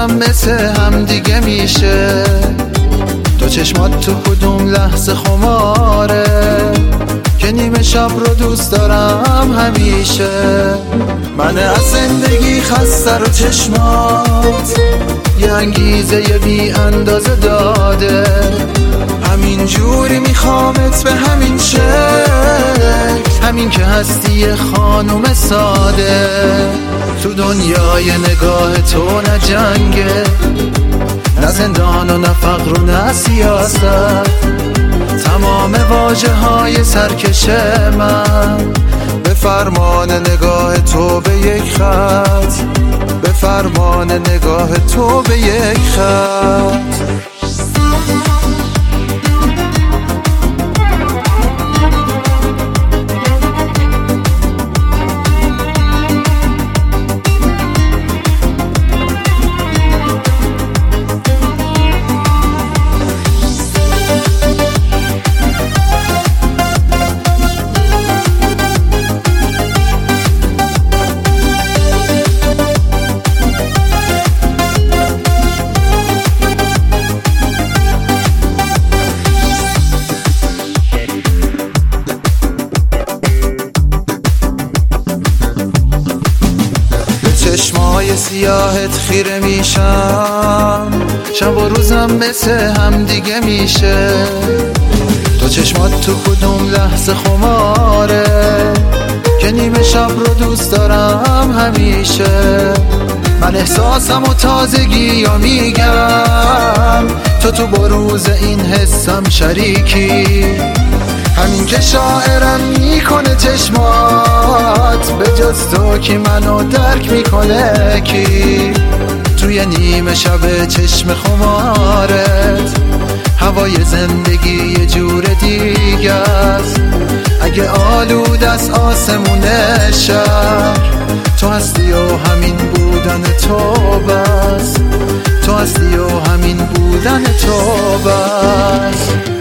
روزم مثل هم دیگه میشه، تو چشمات تو کدوم لحظه خماره که نیمه شب رو دوست دارم همیشه. من از زندگی خسته رو چشمات یه انگیزه یه بی اندازه داده، همین جوری میخوامت به همین شکل، همین که هستی یه خانوم ساده. تو دنیای نگاه تو نه جنگه، نه زندان و نه فقر و نه سیاست، تمام واژه های سرکش من به فرمان نگاه تو به یک خط، به فرمان نگاه تو به یک خط. چشمای سیاهت خیره میشم، شب و روزم مثل هم دیگه میشه، تو چشمات تو کدوم لحظه خماره که نیمه شب رو دوست دارم همیشه. من احساسم و تازگی یا میگم، تو بروز این حسم شریکی، همین که شاعرم میکنه چشمات، به جز تو کی منو درک میکنه کی؟ توی نیمه شب چشم خمارت هوای زندگی یه جور دیگه است، اگه آلود از آسمون شهر تو هستی و همین بودن تو بس، تو هستی و همین بودن تو بس.